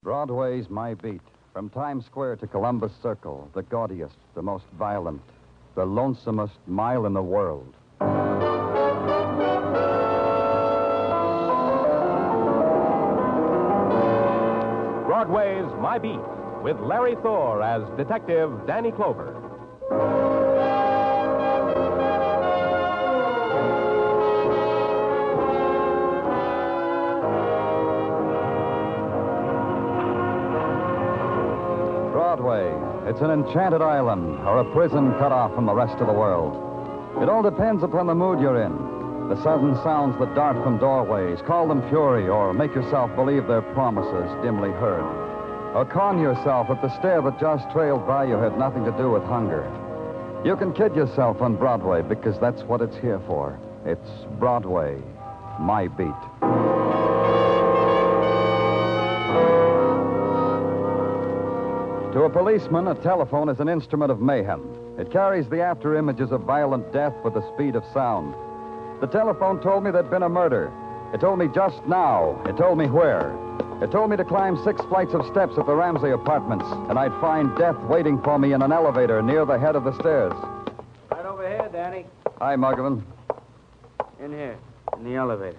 Broadway's my beat. From Times Square to Columbus Circle, the gaudiest, the most violent, the lonesomest mile in the world. Broadway's My Beat, with Larry Thor as Detective Danny Clover. Broadway. It's an enchanted island or a prison cut off from the rest of the world. It all depends upon the mood you're in. The sudden sounds that dart from doorways, call them fury, or make yourself believe they're promises dimly heard. Or con yourself that the stare that just trailed by you had nothing to do with hunger. You can kid yourself on Broadway because that's what it's here for. It's Broadway, my beat. To a policeman, a telephone is an instrument of mayhem. It carries the after images of violent death with the speed of sound. The telephone told me there'd been a murder. It told me just now. It told me where. It told me to climb 6 flights of steps at the Ramsey Apartments, and I'd find death waiting for me in an elevator near the head of the stairs. Right over here, Danny. Hi, Muggavan. In here, in the elevator.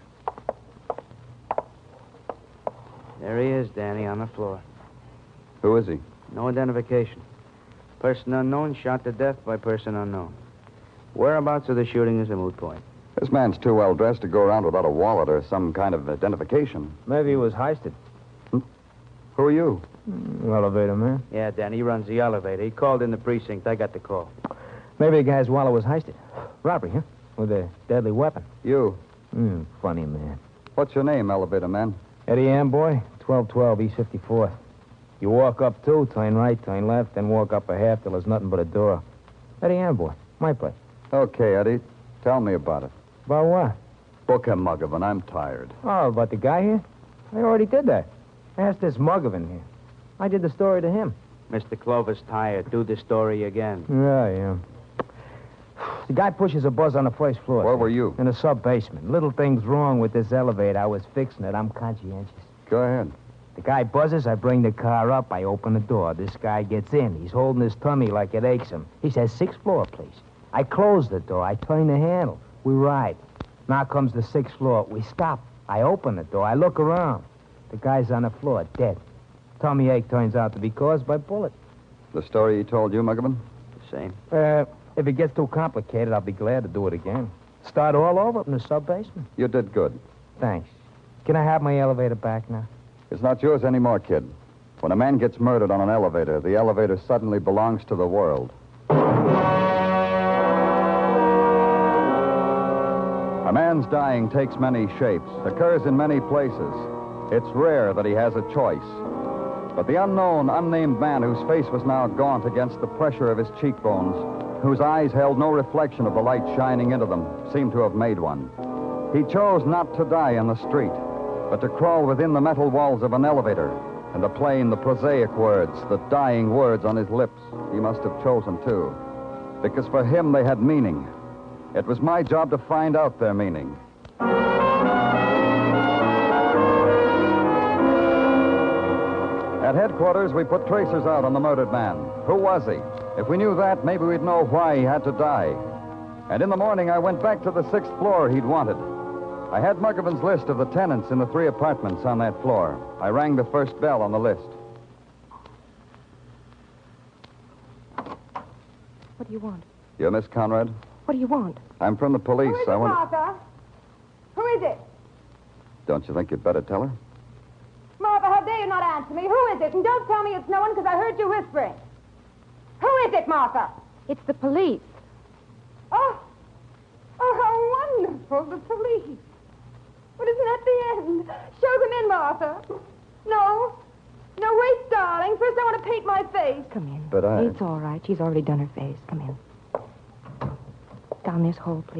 There he is, Danny, on the floor. Who is he? No identification. Person unknown shot to death by person unknown. Whereabouts of the shooting is a moot point. This man's too well dressed to go around without a wallet or some kind of identification. Maybe he was heisted. Who are you? Elevator man. Yeah, Danny, he runs the elevator. He called in the precinct. I got the call. Maybe the guy's wallet was heisted. Robbery, huh? With a deadly weapon. You. Funny man. What's your name, elevator man? Eddie Amboy, 1212 East 54th. You walk up 2, turn right, turn left, then walk up a half till there's nothing but a door. Eddie Amboy, my place. Okay, Eddie. Tell me about it. About what? Book him, Muggavan. I'm tired. Oh, about the guy here? I already did that. Ask this Muggavan here. I did the story to him. Mr. Clover's tired. Do the story again. Yeah. The guy pushes a buzz on the first floor. Where were you? In the sub-basement. Little thing's wrong with this elevator. I was fixing it. I'm conscientious. Go ahead. The guy buzzes. I bring the car up. I open the door. This guy gets in. He's holding his tummy like it aches him. He says, 6th floor, please. I close the door. I turn the handle. We ride. Now comes the 6th floor. We stop. I open the door. I look around. The guy's on the floor, dead. Tummy ache turns out to be caused by bullet. The story he told you, Muggavan? The same. If it gets too complicated, I'll be glad to do it again. Start all over in the sub-basement. You did good. Thanks. Can I have my elevator back now? It's not yours anymore, kid. When a man gets murdered on an elevator, the elevator suddenly belongs to the world. A man's dying takes many shapes, occurs in many places. It's rare that he has a choice. But the unknown, unnamed man whose face was now gaunt against the pressure of his cheekbones, whose eyes held no reflection of the light shining into them, seemed to have made one. He chose not to die in the street, but to crawl within the metal walls of an elevator and to plain the prosaic words, the dying words on his lips. He must have chosen, too, because for him they had meaning. It was my job to find out their meaning. At headquarters, we put tracers out on the murdered man. Who was he? If we knew that, maybe we'd know why he had to die. And in the morning, I went back to the 6th floor he'd wanted. I had Muggavan's list of the tenants in the 3 apartments on that floor. I rang the first bell on the list. What do you want? You're Miss Conrad? What do you want? I'm from the police. Who is it, Martha? Who is it? Don't you think you'd better tell her? Martha, how dare you not answer me? Who is it? And don't tell me it's no one because I heard you whispering. Who is it, Martha? It's the police. Oh, how wonderful, the police. But isn't that the end? Show them in, Martha. No, wait, darling. First I want to paint my face. Come in. But I... It's all right. She's already done her face. Come in. Down this hole, please.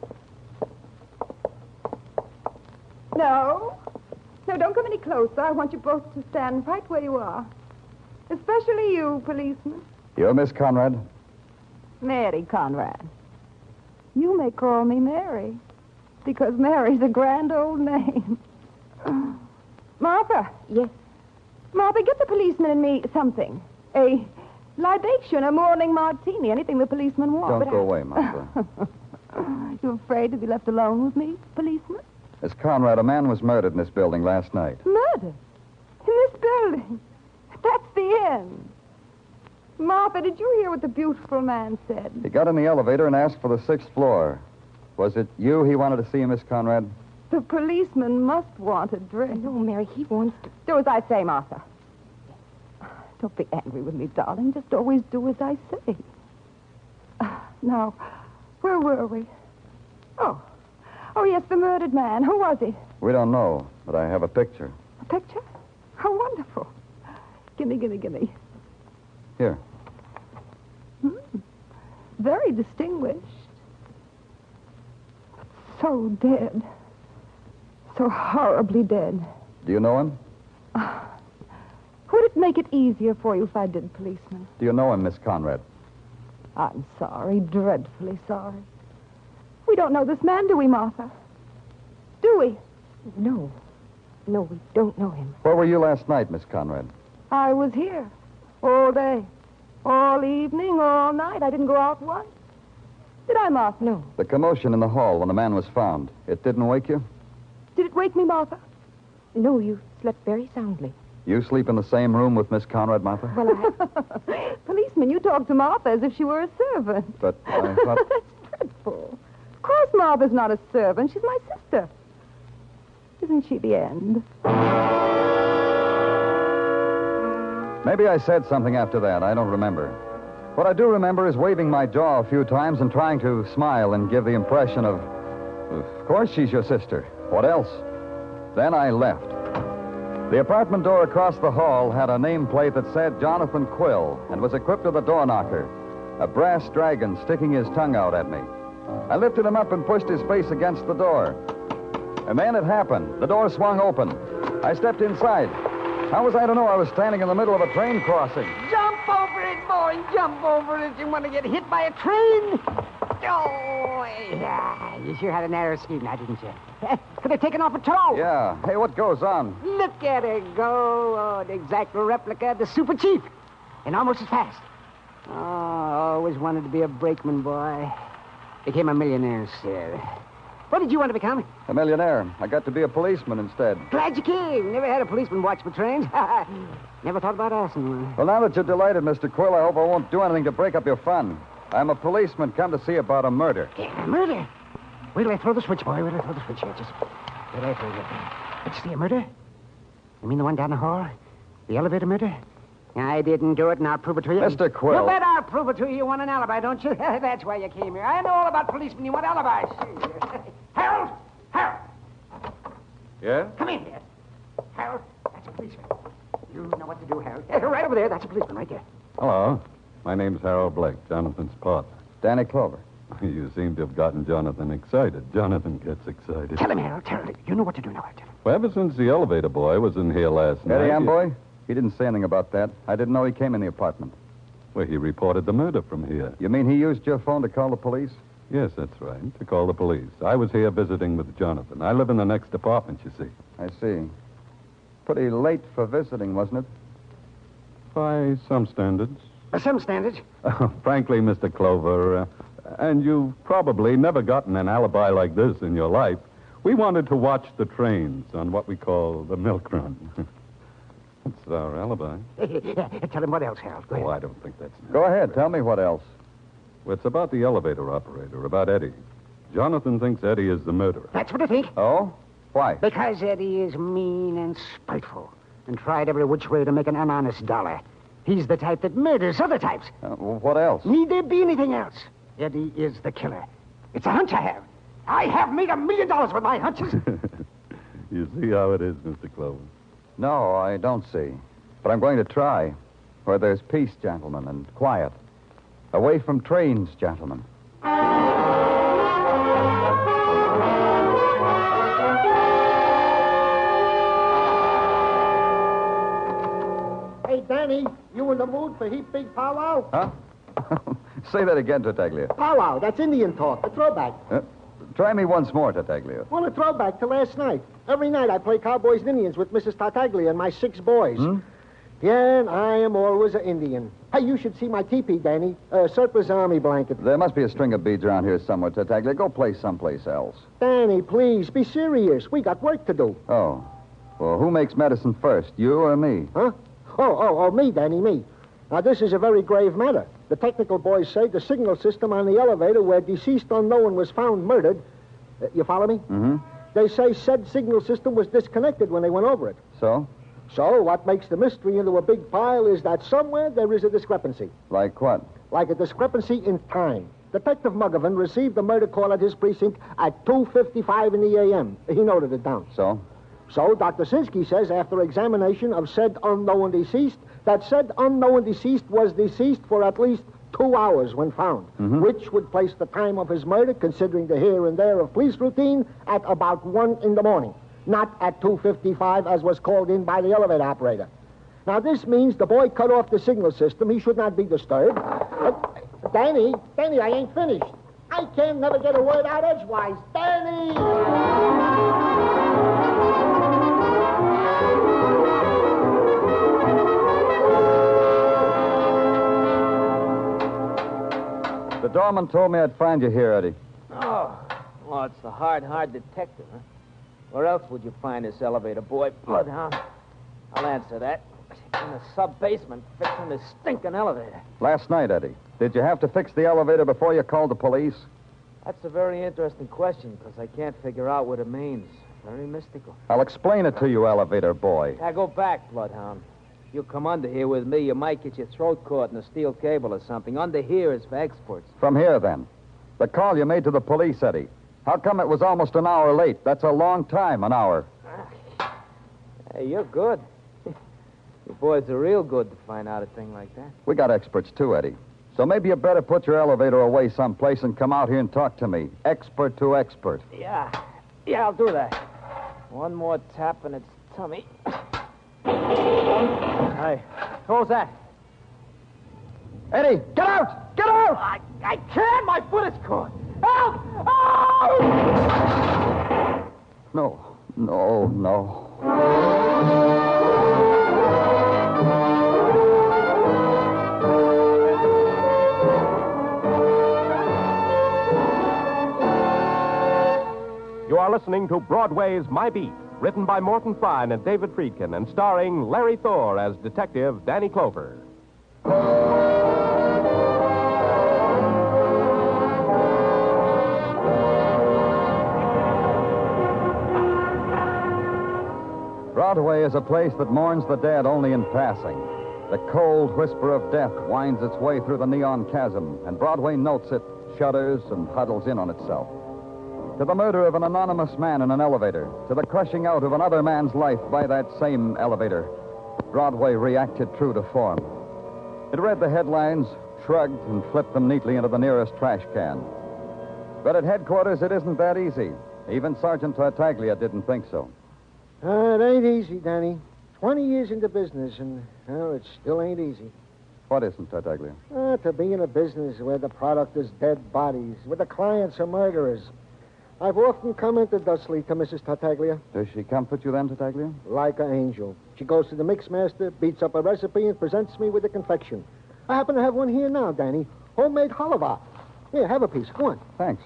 No, don't come any closer. I want you both to stand right where you are. Especially you, policeman. You're Miss Conrad? Mary Conrad. You may call me Mary, because Mary's a grand old name. Martha. Yes. Martha, get the policeman and me something. A libation, a morning martini, anything the policeman wants. Don't go away, Martha. You afraid to be left alone with me, policeman? Miss Conrad, a man was murdered in this building last night. Murder? In this building? That's the end. Martha, did you hear what the beautiful man said? He got in the elevator and asked for the 6th floor. Was it you he wanted to see, Miss Conrad? The policeman must want a drink. No, Mary, he wants to. Do as I say, Martha. Don't be angry with me, darling. Just always do as I say. Now, where were we? Oh, yes, the murdered man. Who was he? We don't know, but I have a picture. A picture? How wonderful. Gimme. Here. Very distinguished. So dead. So horribly dead. Do you know him? Would it make it easier for you if I did, policeman? Do you know him, Miss Conrad? I'm sorry, dreadfully sorry. We don't know this man, do we, Martha? Do we? No. No, we don't know him. Where were you last night, Miss Conrad? I was here. All day. All evening, all night. I didn't go out once. Did I, Martha? No. The commotion in the hall when the man was found, it didn't wake you? Did it wake me, Martha? No, you slept very soundly. You sleep in the same room with Miss Conrad, Martha? Well, Policeman, you talk to Martha as if she were a servant. But I thought... That's dreadful. Of course Martha's not a servant. She's my sister. Isn't she the end? Maybe I said something after that. I don't remember. What I do remember is waving my jaw a few times and trying to smile and give the impression of course she's your sister. What else? Then I left. The apartment door across the hall had a nameplate that said Jonathan Quill and was equipped with a door knocker, a brass dragon sticking his tongue out at me. I lifted him up and pushed his face against the door. And then it happened. The door swung open. I stepped inside. How was I to know I was standing in the middle of a train crossing? Jump over it, boy. Jump over it. You want to get hit by a train? Oh, yeah. You sure had a narrow squeak now, didn't you? Could have taken off a toe. Yeah. Hey, what goes on? Look at her go. Oh, the exact replica of the Super Chief. And almost as fast. Oh, I always wanted to be a brakeman, boy. Became a millionaire instead. What did you want to become? A millionaire. I got to be a policeman instead. Glad you came. Never had a policeman watch for trains. Never thought about asking one. Well, now that you're delighted, Mr. Quill, I hope I won't do anything to break up your fun. I'm a policeman come to see about a murder. Yeah, murder? Wait till I throw the switch, boy. Wait till I throw the switch here. Just wait till I throw it. What's the murder? You mean the one down the hall? The elevator murder? I didn't do it, and I'll prove it to you. Mr. Quill. You bet I'll prove it to you. You want an alibi, don't you? That's why you came here. I know all about policemen. You want alibis. Harold! Harold! Yeah? Come in here. Harold, that's a policeman. You know what to do, Harold. Right over there. That's a policeman right there. Hello. My name's Harold Blake, Jonathan's partner. Danny Clover. You seem to have gotten Jonathan excited. Jonathan gets excited. Tell him, Harold. Tell him. You know what to do now. Tell him. Well, ever since the elevator boy was in here last night... Eddie Amboy? He didn't say anything about that. I didn't know he came in the apartment. Well, he reported the murder from here. You mean he used your phone to call the police? Yes, that's right, to call the police. I was here visiting with Jonathan. I live in the next apartment, you see. I see. Pretty late for visiting, wasn't it? By some standards. By some standards. Frankly, Mr. Clover, and you've probably never gotten an alibi like this in your life, we wanted to watch the trains on what we call the milk run. That's our alibi. Tell him what else, Harold. Go ahead. Oh, I don't think that's... Go ahead. Tell me what else. Well, it's about the elevator operator, about Eddie. Jonathan thinks Eddie is the murderer. That's what I think. Oh? Why? Because Eddie is mean and spiteful and tried every which way to make an honest dollar. He's the type that murders other types. What else? Need there be anything else? Eddie is the killer. It's a hunch I have. I have made $1 million with my hunches. You see how it is, Mr. Clover. No, I don't see. But I'm going to try. Where there's peace, gentlemen, and quiet. Away from trains, gentlemen. Hey, Danny, you in the mood for heap big powwow? Huh? Say that again, Tartaglia. Powwow, that's Indian talk, a throwback. Try me once more, Tartaglia. Well, a throwback to last night. Every night I play Cowboys and Indians with Mrs. Tartaglia and my 6 boys. Bien, I am always an Indian. Hey, you should see my teepee, Danny. Surplus army blanket. There must be a string of beads around here somewhere, Tartaglia. Go play someplace else. Danny, please, be serious. We got work to do. Oh. Well, who makes medicine first, you or me? Huh? Oh, me, Danny, me. Now, this is a very grave matter. The technical boys say the signal system on the elevator where deceased unknown was found murdered. You follow me? Mm-hmm. They say said signal system was disconnected when they went over it. So? So, what makes the mystery into a big pile is that somewhere there is a discrepancy. Like what? Like a discrepancy in time. Detective Mugovan received the murder call at his precinct at 2:55 in the a.m. He noted it down. So? So, Dr. Sinsky says, after examination of said unknown deceased, that said unknown deceased was deceased for at least 2 hours when found, which would place the time of his murder, considering the here and there of police routine, at about 1 in the morning, not at 2:55 as was called in by the elevator operator. Now, this means the boy cut off the signal system. He should not be disturbed. Danny, I ain't finished. I can never get a word out edgewise. Danny! The doorman told me I'd find you here, Eddie. Oh, well, it's the hard detective, huh? Where else would you find this elevator boy, Bloodhound? I'll answer that. In the sub-basement, fixing this stinking elevator. Last night, Eddie. Did you have to fix the elevator before you called the police? That's a very interesting question, because I can't figure out what it means. Very mystical. I'll explain it to you, elevator boy. Now, go back, Bloodhound. You come under here with me, you might get your throat caught in a steel cable or something. Under here is for experts. From here, then. The call you made to the police, Eddie. How come it was almost an hour late? That's a long time, an hour. Hey, you're good. You boys are real good to find out a thing like that. We got experts, too, Eddie. So maybe you better put your elevator away someplace and come out here and talk to me. Expert to expert. Yeah, I'll do that. One more tap in its tummy. Hey, who's that? Eddie, get out! Get out! I can't! My foot is caught! Help! Oh! No. You are listening to Broadway's My Beat, written by Morton Fine and David Friedkin, and starring Larry Thor as Detective Danny Clover. Broadway is a place that mourns the dead only in passing. The cold whisper of death winds its way through the neon chasm, and Broadway notes it, shudders, and huddles in on itself. To the murder of an anonymous man in an elevator, to the crushing out of another man's life by that same elevator, Broadway reacted true to form. It read the headlines, shrugged, and flipped them neatly into the nearest trash can. But at headquarters, it isn't that easy. Even Sergeant Tartaglia didn't think so. It ain't easy, Danny. 20 years into business, and, well, it still ain't easy. What isn't, Tartaglia? To be in a business where the product is dead bodies, where the clients are murderers. I've often commented thusly to Mrs. Tartaglia. Does she comfort you then, Tartaglia? Like an angel. She goes to the mixmaster, beats up a recipe, and presents me with a confection. I happen to have one here now, Danny. Homemade halva. Here, have a piece. Go on. Thanks.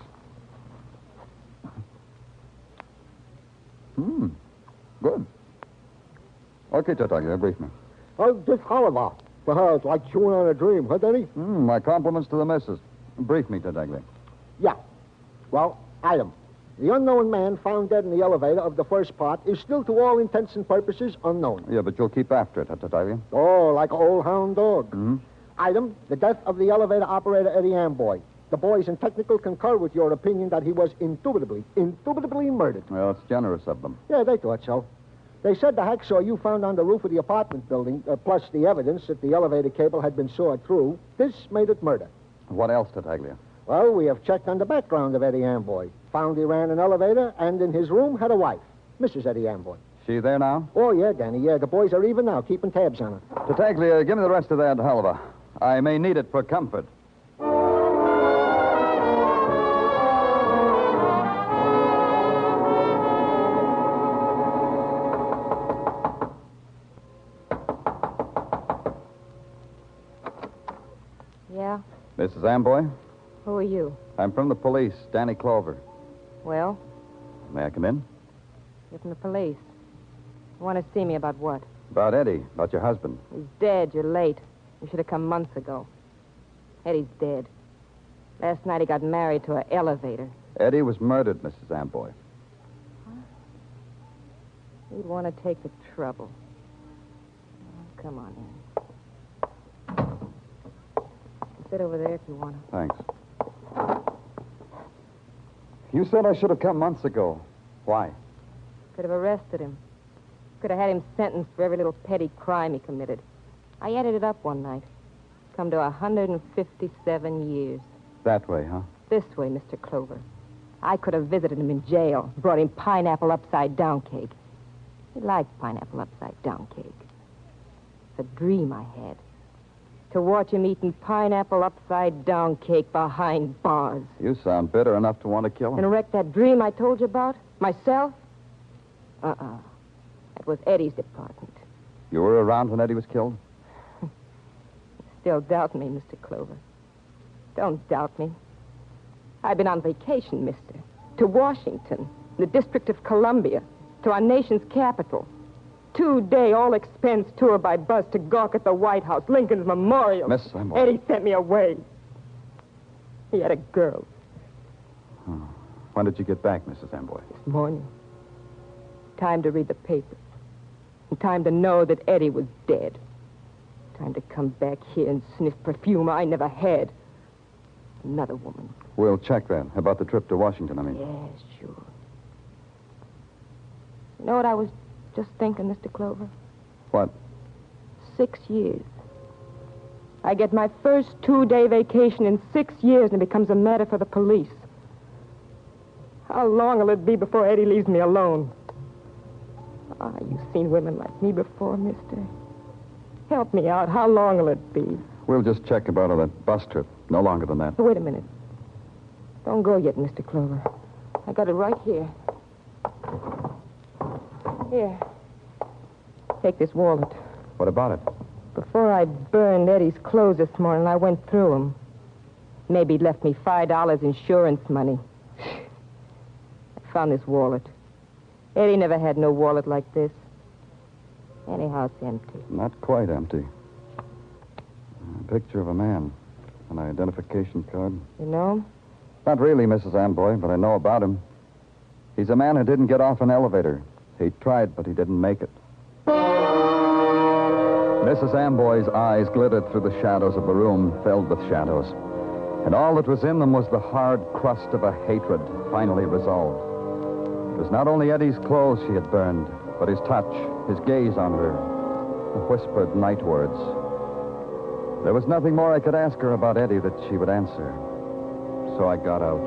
Good. Okay, Tartaglia, brief me. Oh, this halva. For her, it's like chewing on a dream, huh, Danny? My compliments to the missus. Brief me, Tartaglia. Yeah. Well, item. The unknown man found dead in the elevator of the first part is still, to all intents and purposes, unknown. Yeah, but you'll keep after it, Tartaglia. Oh, like an old hound dog. Item, the death of the elevator operator, Eddie Amboy. The boys in technical concur with your opinion that he was indubitably murdered. Well, it's generous of them. Yeah, they thought so. They said the hacksaw you found on the roof of the apartment building, plus the evidence that the elevator cable had been sawed through, this made it murder. What else, Tartaglia? Well, we have checked on the background of Eddie Amboy. Found he ran an elevator, and in his room had a wife, Mrs. Eddie Amboy. She there now? Oh, yeah, Danny, yeah. The boys are even now, keeping tabs on her. Tartaglia, give me the rest of that halva. I may need it for comfort. Yeah? Mrs. Amboy, Who are you? I'm from the police, Danny Clover. Well, May I come in? you're from the police. You want to see me about what? About Eddie, about your husband. He's dead. You're late. You should have come months ago. Eddie's dead. Last night he got married to an elevator. Eddie was murdered, Mrs. Amboy. You'd want to take the trouble. Oh, come on in. Sit over there if you want to. Thanks. You said I should have come months ago. Why? Could have arrested him. Could have had him sentenced for every little petty crime he committed. I added it up one night. Come to 157 years. That way, huh? This way, Mr. Clover. I could have visited him in jail, brought him pineapple upside-down cake. He liked pineapple upside-down cake. It's a dream I had. To watch him eating pineapple upside-down cake behind bars. You sound bitter enough to want to kill him. And wreck that dream I told you about? Myself? That was Eddie's department. You were around when Eddie was killed? Still doubt me, Mr. Clover. Don't doubt me. I've been on vacation, mister. To Washington, the District of Columbia, to our nation's capital. 2-day all-expense tour by bus to gawk at the White House, Lincoln's Memorial. Miss Amboy. Eddie sent me away. He had a girl. Oh. When did you get back, Mrs. Amboy? This morning. Time to read the papers. And time to know that Eddie was dead. Time to come back here and sniff perfume I never had. Another woman. We'll check that. About the trip to Washington, I mean. Yes, sure. You know what I was just thinking, Mr. Clover? What? 6 years. I get my first 2-day vacation in 6 years, and it becomes a matter for the police. How long will it be before Eddie leaves me alone? You've seen women like me before, mister. Help me out. How long will it be? We'll just check about that bus trip. No longer than that. Wait a minute. Don't go yet, Mr. Clover. I got it right here. Here. Take this wallet. What about it? Before I burned Eddie's clothes this morning, I went through them. Maybe he'd left me $5 insurance money. I found this wallet. Eddie never had no wallet like this. Anyhow, it's empty. Not quite empty. A picture of a man. An identification card. You know him? Not really, Mrs. Amboy, but I know about him. He's a man who didn't get off an elevator. He tried, but he didn't make it. Mrs. Amboy's eyes glittered through the shadows of the room filled with shadows. And all that was in them was the hard crust of a hatred finally resolved. It was not only Eddie's clothes she had burned, but his touch, his gaze on her, the whispered night words. There was nothing more I could ask her about Eddie that she would answer. So I got out.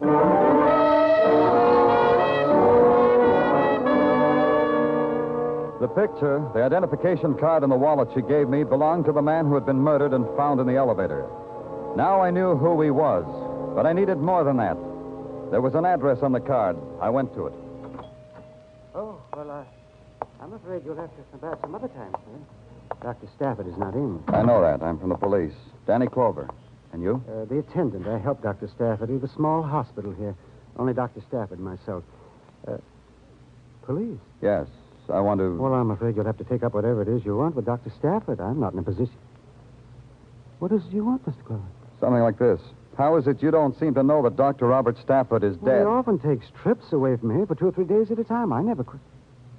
The picture, the identification card, and the wallet she gave me belonged to the man who had been murdered and found in the elevator. Now I knew who he was, but I needed more than that. There was an address on the card. I went to it. Oh, well, I'm afraid you'll have to come back some other time, sir. Dr. Stafford is not in. I know that. I'm from the police. Danny Clover. And you? The attendant. I helped Dr. Stafford. We have a small hospital here. Only Dr. Stafford and myself. Police? Yes. I want to... Well, I'm afraid you'll have to take up whatever it is you want with Dr. Stafford. I'm not in a position. What is it you want, Mr. Clover? Something like this. How is it you don't seem to know that Dr. Robert Stafford is Well, dead? he often takes trips away from here for 2 or 3 days at a time. I never could.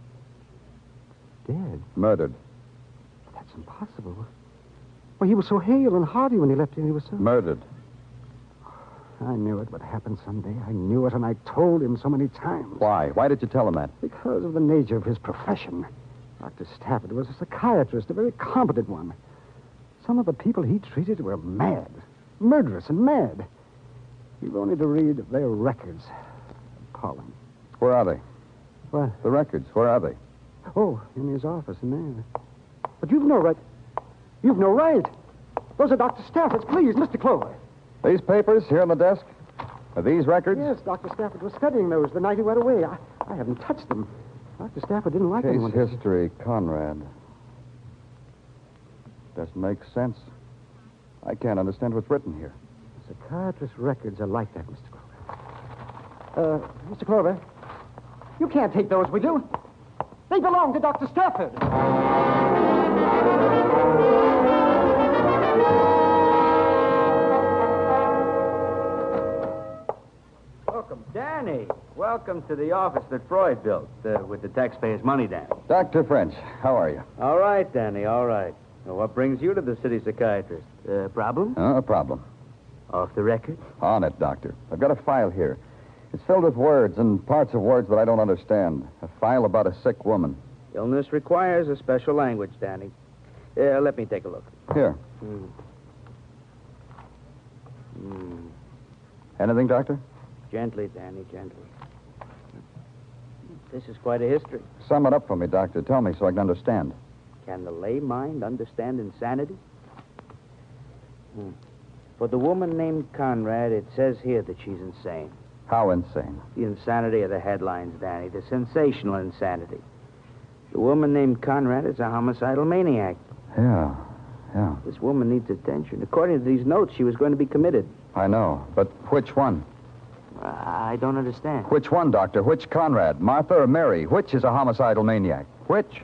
Dead? Murdered. That's impossible. Well, he was so hale and hearty when he left here. He was so... Murdered. I knew it would happen someday. I knew it, and I told him so many times. Why? Why did you tell him that? Because of the nature of his profession. Dr. Stafford was a psychiatrist, a very competent one. Some of the people he treated were mad. Murderous and mad. You've only to read their records. Appalling. Where are they? What? The records. Where are they? Oh, in his office in there. But you've no right. You've no right. Those are Dr. Stafford's. Please, Mr. Clover. These papers here on the desk? Are these records? Yes, Dr. Stafford was studying those the night he went away. I haven't touched them. Dr. Stafford didn't like Case anyone. history, Conrad. Doesn't make sense. I can't understand what's written here. Psychiatrist records are like that, Mr. Clover. Mr. Clover, you can't take those with you. They belong to Dr. Stafford. Welcome, Danny. Welcome to the office that Freud built with the taxpayers' money, Danny. Dr. French, how are you? All right, Danny, all right. Now, what brings you to the city psychiatrist? Problem? A problem. Off the record? On it, Doctor. I've got a file here. It's filled with words and parts of words that I don't understand. A file about a sick woman. Illness requires a special language, Danny. Let me take a look. Here. Anything, Doctor? Gently, Danny, gently. This is quite a history. Sum it up for me, Doctor. Tell me so I can understand. Can the lay mind understand insanity? For the woman named Conrad, it says here that she's insane. How insane? The insanity of the headlines, Danny. The sensational insanity. The woman named Conrad is a homicidal maniac. Yeah. This woman needs attention. According to these notes, she was going to be committed. I know, but which one? I don't understand. Which one, Doctor? Which Conrad? Martha or Mary? Which is a homicidal maniac? Which?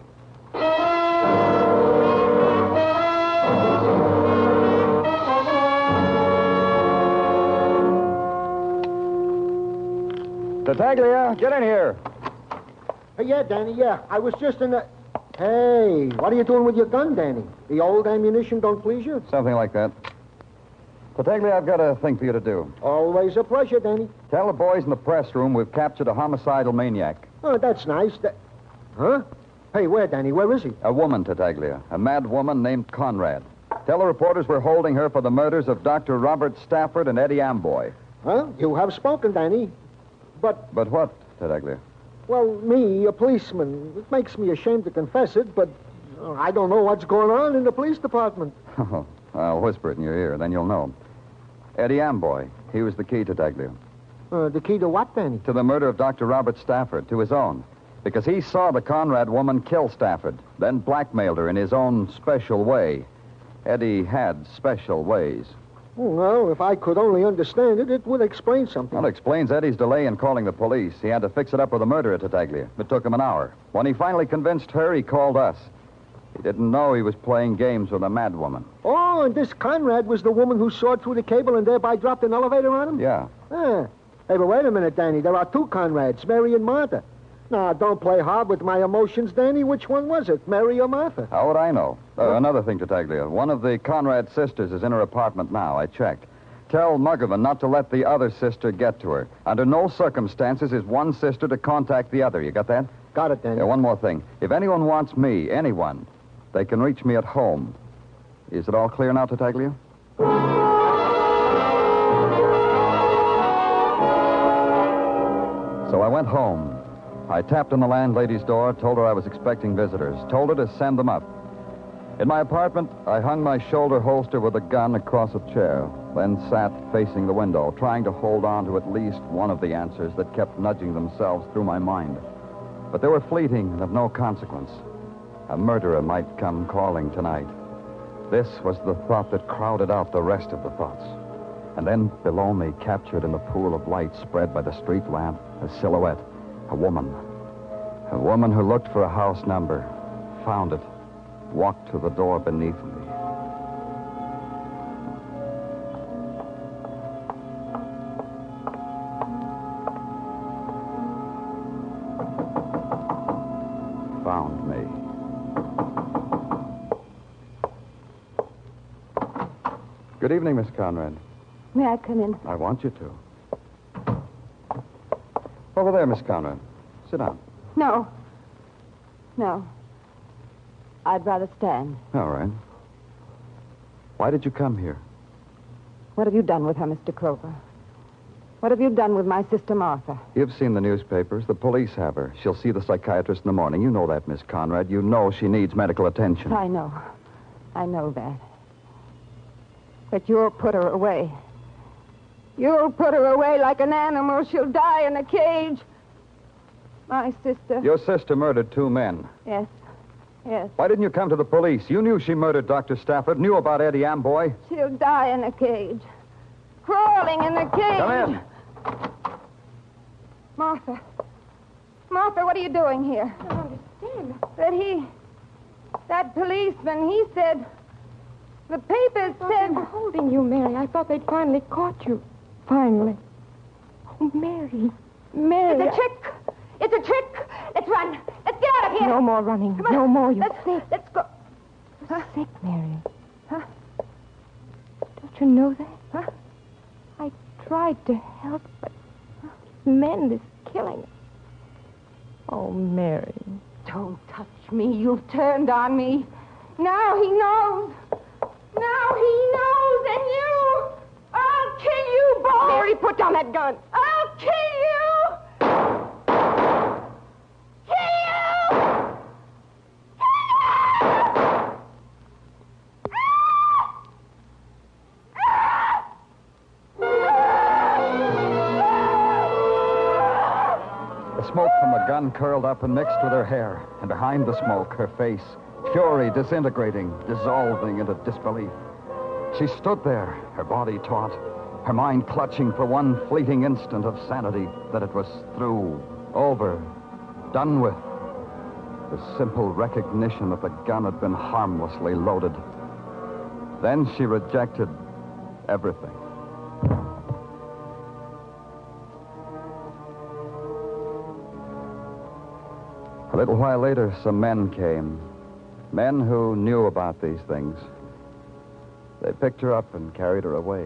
Tartaglia, get in here. Yeah, Danny, yeah. I was just in the... Hey, what are you doing with your gun, Danny? The old ammunition don't please you? Something like that. Tartaglia, I've got a thing for you to do. Always a pleasure, Danny. Tell the boys in the press room we've captured a homicidal maniac. Oh, that's nice. Huh? Hey, where, Danny? Where is he? A woman, Tartaglia. A mad woman named Conrad. Tell the reporters we're holding her for the murders of Dr. Robert Stafford and Eddie Amboy. Huh? You have spoken, Danny. But what, Tartaglia? Well, me, a policeman. It makes me ashamed to confess it, but I don't know what's going on in the police department. Oh, I'll whisper it in your ear, then you'll know. Eddie Amboy, he was the key, Tartaglia. The key to what, Danny? To the murder of Dr. Robert Stafford, to his own. Because he saw the Conrad woman kill Stafford, then blackmailed her in his own special way. Eddie had special ways. Well, if I could only understand it, it would explain something. Well, it explains Eddie's delay in calling the police. He had to fix it up with the murderer, Tartaglia. It took him an hour. When he finally convinced her, he called us. He didn't know he was playing games with a mad woman. Oh, and this Conrad was the woman who sawed through the cable and thereby dropped an elevator on him? Yeah. Hey, but wait a minute, Danny. There are two Conrads, Mary and Martha. Now, don't play hard with my emotions, Danny. Which one was it, Mary or Martha? How would I know? Another thing, Tartaglia. One of the Conrad sisters is in her apartment now. I checked. Tell Muggerman not to let the other sister get to her. Under no circumstances is one sister to contact the other. You got that? Got it, Danny. Yeah, one more thing. If anyone wants me, anyone, they can reach me at home. Is it all clear now, Tartaglia? So I went home. I tapped on the landlady's door, told her I was expecting visitors, told her to send them up. In my apartment, I hung my shoulder holster with a gun across a chair, then sat facing the window, trying to hold on to at least one of the answers that kept nudging themselves through my mind. But they were fleeting and of no consequence. A murderer might come calling tonight. This was the thought that crowded out the rest of the thoughts. And then below me, captured in the pool of light spread by the street lamp, a silhouette, a woman. A woman who looked for a house number, found it, walked to the door beneath me. Found me. Good evening, Miss Conrad. May I come in? I want you to. Over there, Miss Conrad. Sit down. No. No. I'd rather stand. All right. Why did you come here? What have you done with her, Mr. Clover? What have you done with my sister Martha? You've seen the newspapers. The police have her. She'll see the psychiatrist in the morning. You know that, Miss Conrad. You know she needs medical attention. I know. I know that. But you'll put her away. You'll put her away like an animal. She'll die in a cage. My sister. Your sister murdered two men. Yes. Yes. Why didn't you come to the police? You knew she murdered Dr. Stafford, knew about Eddie Amboy. She'll die in a cage. Crawling in a cage. Come in. Martha. Martha, what are you doing here? I don't understand. That policeman, he said... The papers said... They were holding you, Mary. I thought they'd finally caught you. Finally. Oh, Mary. Mary. It's a trick. It's a trick. Let's run. Let's get out of here. No more running. No more. You're sick. Let's go. You're sick, Mary. Huh? Don't you know that? Huh? I tried to help, but men is killing us. Oh, Mary. Don't touch me. You've turned on me. Now he knows. Now he knows, and you... I'll kill you both. Mary, put down that gun. I'll kill you. Kill you. The smoke from a gun curled up and mixed with her hair, and behind the smoke, her face, fury disintegrating, dissolving into disbelief. She stood there, her body taut, her mind clutching for one fleeting instant of sanity that it was through, over, done with. The simple recognition that the gun had been harmlessly loaded. Then she rejected everything. A little while later, some men came. Men who knew about these things. They picked her up and carried her away.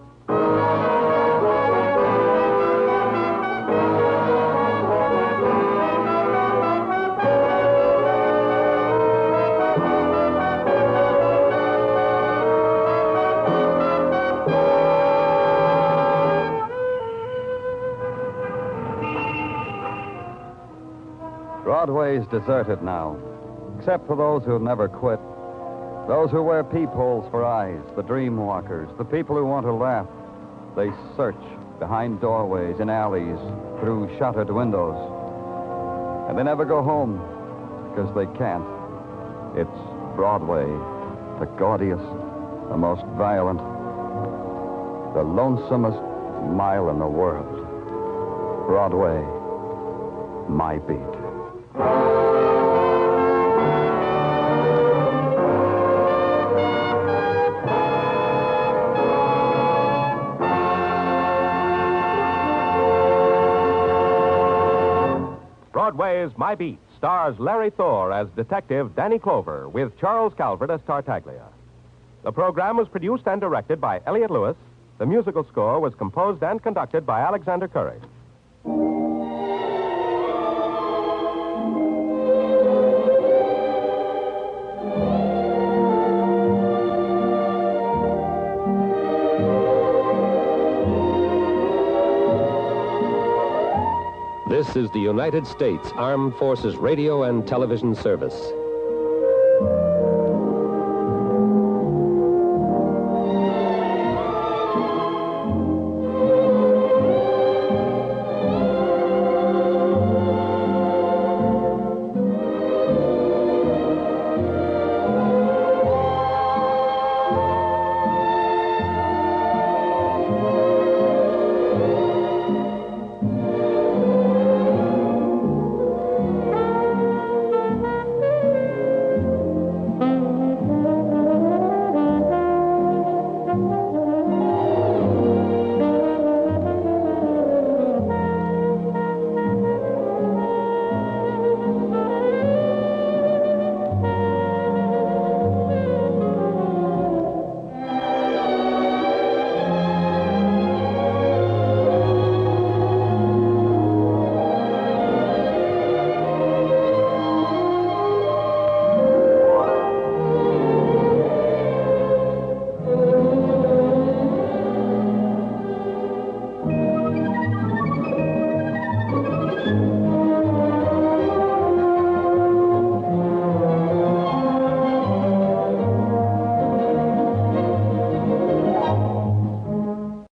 Broadway's deserted now, except for those who've never quit. Those who wear peepholes for eyes, the dream walkers, the people who want to laugh. They search behind doorways, in alleys, through shuttered windows. And they never go home, because they can't. It's Broadway, the gaudiest, the most violent, the lonesomest mile in the world. Broadway, my beat. Broadway's My Beat stars Larry Thor as Detective Danny Clover with Charles Calvert as Tartaglia. The program was produced and directed by Elliott Lewis. The musical score was composed and conducted by Alexander Courage. This is the United States Armed Forces Radio and Television Service.